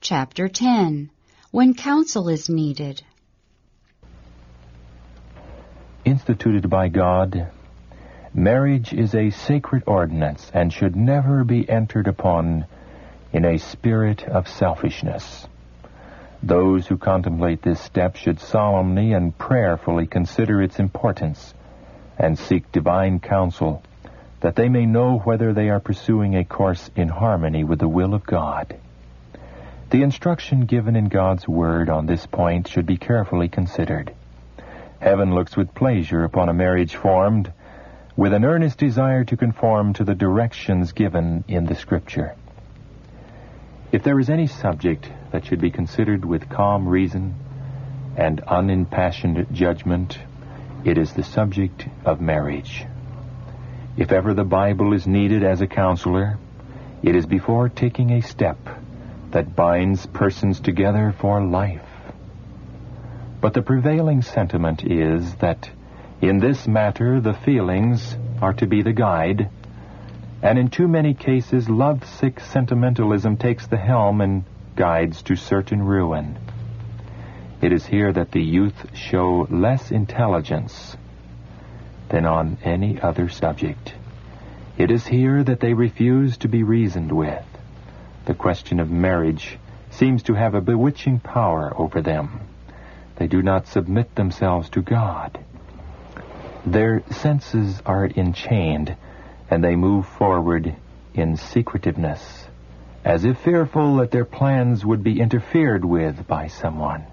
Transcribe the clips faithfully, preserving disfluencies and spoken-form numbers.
Chapter ten. When Counsel is Needed. Instituted by God, marriage is a sacred ordinance and should never be entered upon in a spirit of selfishness. Those who contemplate this step should solemnly and prayerfully consider its importance and seek divine counsel, that they may know whether they are pursuing a course in harmony with the will of God. The instruction given in God's Word on this point should be carefully considered. Heaven looks with pleasure upon a marriage formed with an earnest desire to conform to the directions given in the Scripture. If there is any subject that should be considered with calm reason and unimpassioned judgment, it is the subject of marriage. If ever the Bible is needed as a counselor, it is before taking a step that binds persons together for life. But the prevailing sentiment is that in this matter the feelings are to be the guide, and in too many cases love-sick sentimentalism takes the helm and guides to certain ruin. It is here that the youth show less intelligence than on any other subject. It is here that they refuse to be reasoned with. The question of marriage seems to have a bewitching power over them. They do not submit themselves to God. Their senses are enchained, and they move forward in secretiveness, as if fearful that their plans would be interfered with by someone.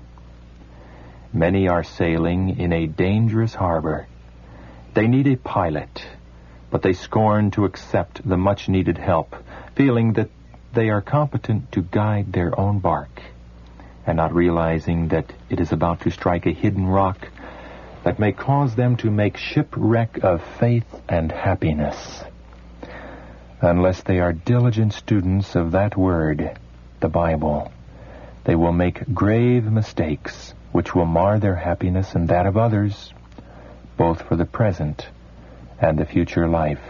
Many are sailing in a dangerous harbor. They need a pilot, but they scorn to accept the much-needed help, feeling that they are competent to guide their own bark, and not realizing that it is about to strike a hidden rock that may cause them to make shipwreck of faith and happiness. Unless they are diligent students of that word, the Bible, they will make grave mistakes which will mar their happiness and that of others, both for the present and the future life.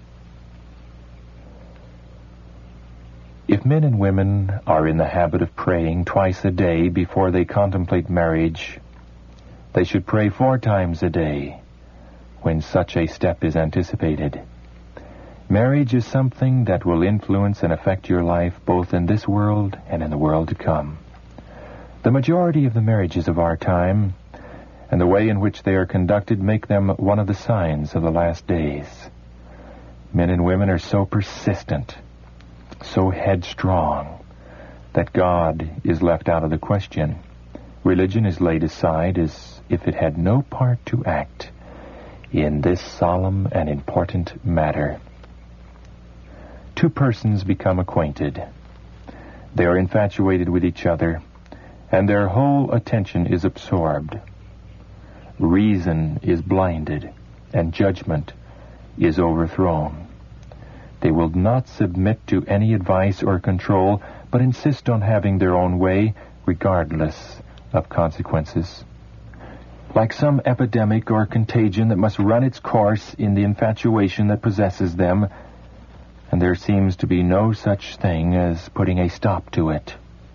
If men and women are in the habit of praying twice a day before they contemplate marriage, they should pray four times a day when such a step is anticipated. Marriage is something that will influence and affect your life both in this world and in the world to come. The majority of the marriages of our time and the way in which they are conducted make them one of the signs of the last days. Men and women are so persistent, so headstrong, that God is left out of the question. Religion is laid aside as if it had no part to act in this solemn and important matter. Two persons become acquainted. They are infatuated with each other, and their whole attention is absorbed. Reason is blinded, and judgment is overthrown. They will not submit to any advice or control, but insist on having their own way, regardless of consequences. Like some epidemic or contagion that must run its course in the infatuation that possesses them, and there seems to be no such thing as putting a stop to it.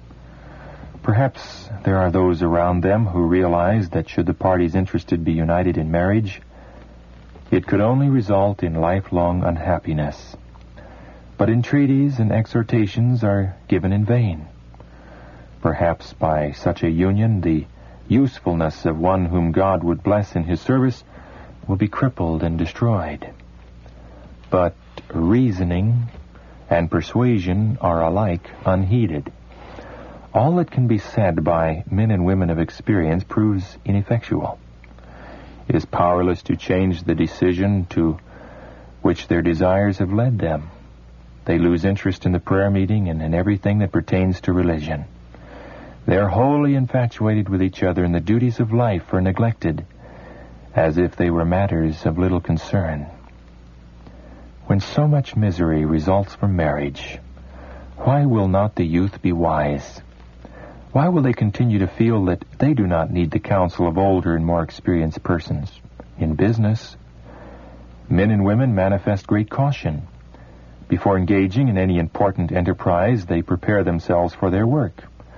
Perhaps there are those around them who realize that should the parties interested be united in marriage, it could only result in lifelong unhappiness. But entreaties and exhortations are given in vain. Perhaps by such a union the usefulness of one whom God would bless in his service will be crippled and destroyed. But reasoning and persuasion are alike unheeded. All that can be said by men and women of experience proves ineffectual. It is powerless to change the decision to which their desires have led them. They lose interest in the prayer meeting and in everything that pertains to religion. They are wholly infatuated with each other, and the duties of life are neglected as if they were matters of little concern. When so much misery results from marriage, why will not the youth be wise? Why will they continue to feel that they do not need the counsel of older and more experienced persons? In business, men and women manifest great caution. Before engaging in any important enterprise, they prepare themselves for their work.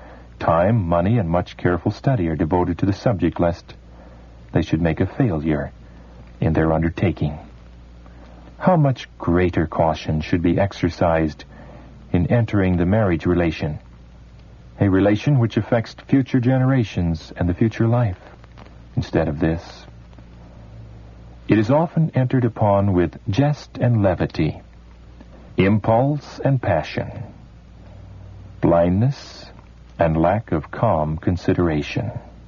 Time, money, and much careful study are devoted to the subject, lest they should make a failure in their undertaking. How much greater caution should be exercised in entering the marriage relation, a relation which affects future generations and the future life, instead of this. It is often entered upon with jest and levity, impulse and passion, blindness and lack of calm consideration.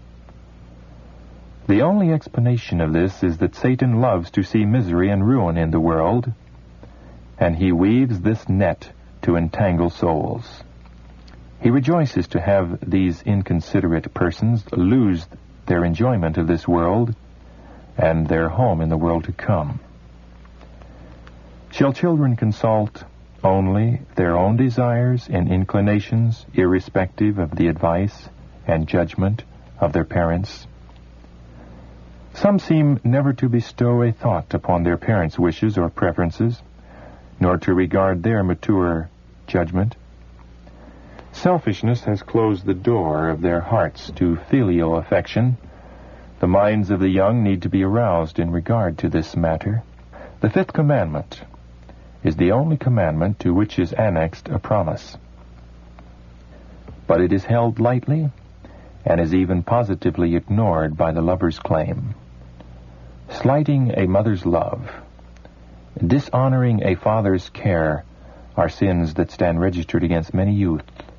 The only explanation of this is that Satan loves to see misery and ruin in the world, and he weaves this net to entangle souls. He rejoices to have these inconsiderate persons lose their enjoyment of this world and their home in the world to come. Shall children consult only their own desires and inclinations, irrespective of the advice and judgment of their parents? Some seem never to bestow a thought upon their parents' wishes or preferences, nor to regard their mature judgment. Selfishness has closed the door of their hearts to filial affection. The minds of the young need to be aroused in regard to this matter. The fifth commandment is the only commandment to which is annexed a promise. But it is held lightly and is even positively ignored by the lover's claim. Slighting a mother's love, dishonoring a father's care, are sins that stand registered against many youth.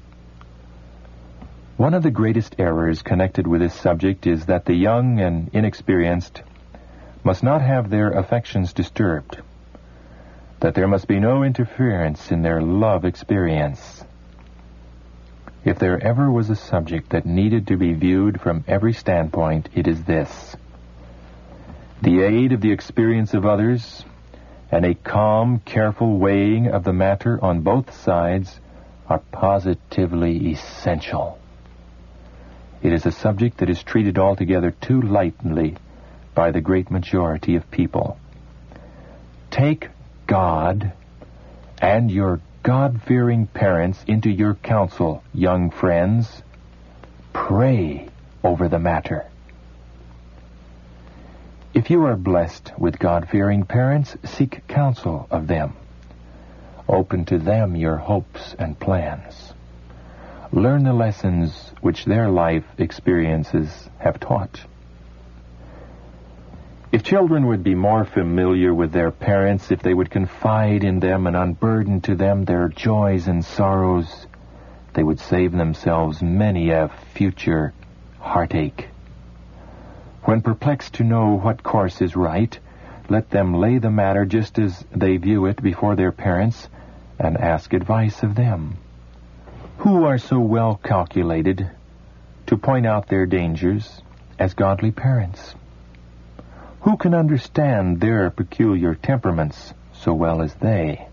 One of the greatest errors connected with this subject is that the young and inexperienced must not have their affections disturbed, that there must be no interference in their love experience. If there ever was a subject that needed to be viewed from every standpoint, it is this. The aid of the experience of others and a calm, careful weighing of the matter on both sides are positively essential. It is a subject that is treated altogether too lightly by the great majority of people. Take God and your God-fearing parents into your counsel, young friends. Pray over the matter. If you are blessed with God-fearing parents, seek counsel of them. Open to them your hopes and plans. Learn the lessons which their life experiences have taught. If children would be more familiar with their parents, if they would confide in them and unburden to them their joys and sorrows, they would save themselves many a future heartache. When perplexed to know what course is right, let them lay the matter just as they view it before their parents and ask advice of them, who are so well calculated to point out their dangers as godly parents. Who can understand their peculiar temperaments so well as they?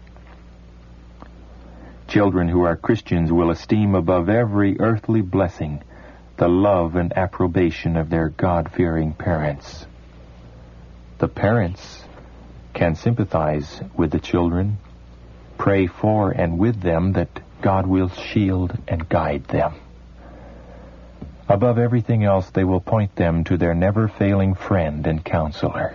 Children who are Christians will esteem above every earthly blessing the love and approbation of their God-fearing parents. The parents can sympathize with the children, pray for and with them that God will shield and guide them. Above everything else, they will point them to their never-failing friend and counselor.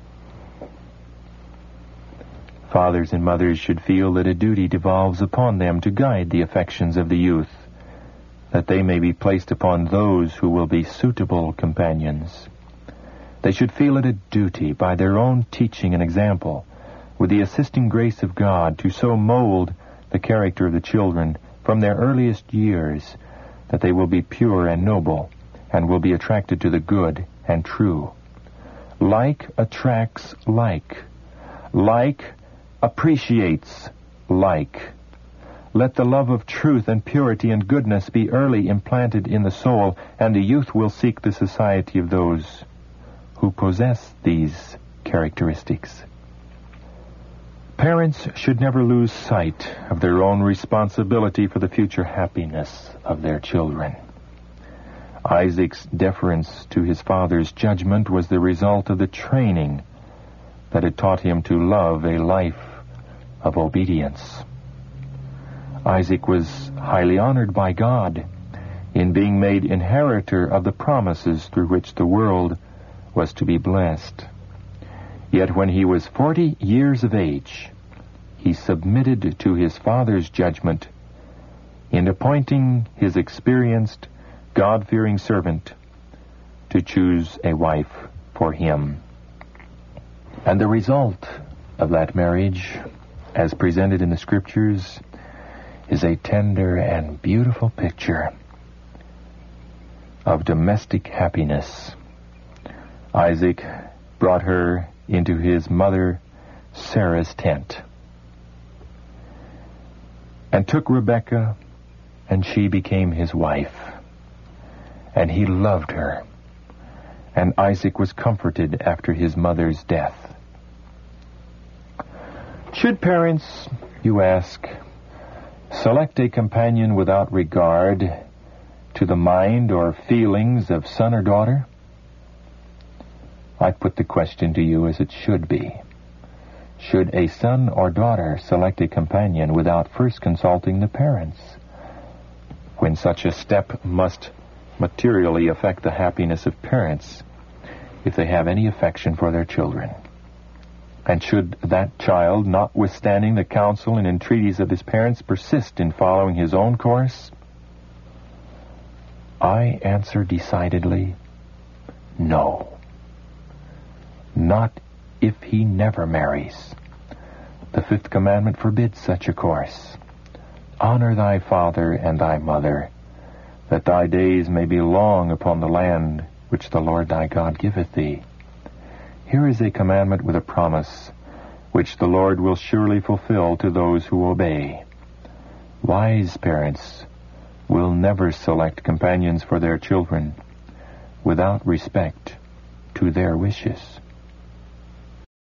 Fathers and mothers should feel that a duty devolves upon them to guide the affections of the youth, that they may be placed upon those who will be suitable companions. They should feel it a duty, by their own teaching and example, with the assisting grace of God, to so mold the character of the children from their earliest years that they will be pure and noble, and will be attracted to the good and true. Like attracts like. Like appreciates like. Let the love of truth and purity and goodness be early implanted in the soul, and the youth will seek the society of those who possess these characteristics. Parents should never lose sight of their own responsibility for the future happiness of their children. Isaac's deference to his father's judgment was the result of the training that had taught him to love a life of obedience. Isaac was highly honored by God in being made inheritor of the promises through which the world was to be blessed. Yet when he was forty years of age, he submitted to his father's judgment in appointing his experienced, God-fearing servant to choose a wife for him. And the result of that marriage, as presented in the Scriptures, is a tender and beautiful picture of domestic happiness. Isaac brought her into his mother Sarah's tent and took Rebekah, and she became his wife. And he loved her, and Isaac was comforted after his mother's death. Should parents, you ask, select a companion without regard to the mind or feelings of son or daughter? I put the question to you as it should be. Should a son or daughter select a companion without first consulting the parents, when such a step must materially affect the happiness of parents if they have any affection for their children? And should that child, notwithstanding the counsel and entreaties of his parents, persist in following his own course? I answer decidedly, no. Not if he never marries. The fifth commandment forbids such a course. Honor thy father and thy mother, that thy days may be long upon the land which the Lord thy God giveth thee. Here is a commandment with a promise, which the Lord will surely fulfill to those who obey. Wise parents will never select companions for their children without respect to their wishes.